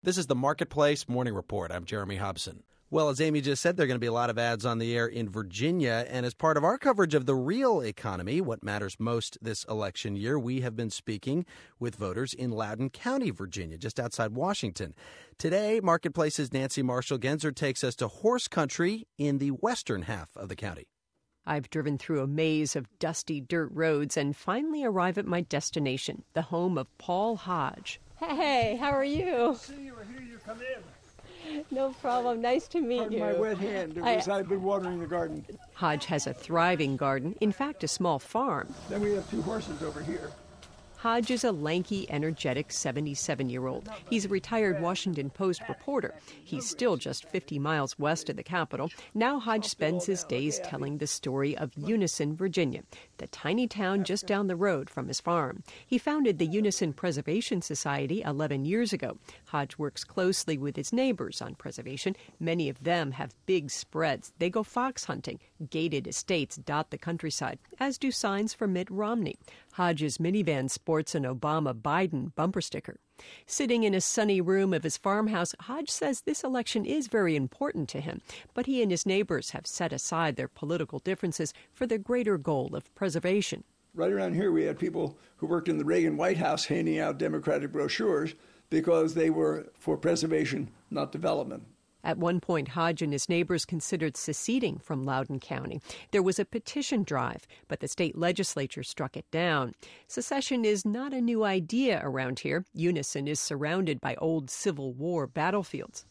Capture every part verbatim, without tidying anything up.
This is the Marketplace Morning Report. I'm Jeremy Hobson. Well, as Amy just said, there are going to be a lot of ads on the air in Virginia. And as part of our coverage of the real economy, what matters most this election year, we have been speaking with voters in Loudoun County, Virginia, just outside Washington. Today, Marketplace's Nancy Marshall-Genzer takes us to horse country in the western half of the county. I've driven through a maze of dusty dirt roads and finally arrive at my destination, the home of Paul Hodge. Hey, how are you? See you. I hear you come in. No problem. Nice to meet Pardon you. my wet hand. It was, I, I've been watering the garden. Hodge has a thriving garden, in fact, a small farm. Then we have two horses over here. Hodge is a lanky, energetic seventy-seven-year-old. He's a retired Washington Post reporter. He's still just fifty miles west of the capital. Now Hodge spends his days telling the story of Unison, Virginia, the tiny town just down the road from his farm. He founded the Unison Preservation Society eleven years ago. Hodge works closely with his neighbors on preservation. Many of them have big spreads. They go fox hunting. Gated estates dot the countryside, as do signs for Mitt Romney. Hodge's minivan sports an Obama-Biden bumper sticker. Sitting in a sunny room of his farmhouse, Hodge says this election is very important to him, but he and his neighbors have set aside their political differences for the greater goal of preservation. Right around here we had people who worked in the Reagan White House handing out Democratic brochures because they were for preservation, not development. At one point, Hodge and his neighbors considered seceding from Loudoun County. There was a petition drive, but the state legislature struck it down. Secession is not a new idea around here. Unison is surrounded by old Civil War battlefields.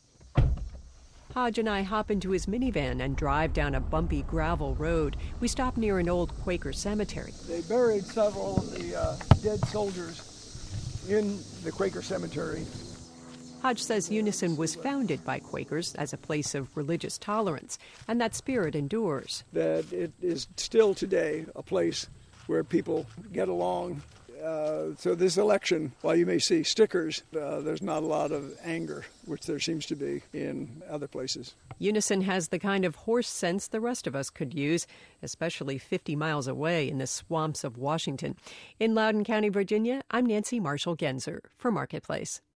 Hodge and I hop into his minivan and drive down a bumpy gravel road. We stop near an old Quaker cemetery. They buried several of the uh, dead soldiers in the Quaker cemetery. Hodge says Unison was founded by Quakers as a place of religious tolerance, and that spirit endures. That it is still today a place where people get along. Uh, so this election, while you may see stickers, uh, there's not a lot of anger, which there seems to be in other places. Unison has the kind of horse sense the rest of us could use, especially fifty miles away in the swamps of Washington. In Loudoun County, Virginia, I'm Nancy Marshall-Genzer for Marketplace.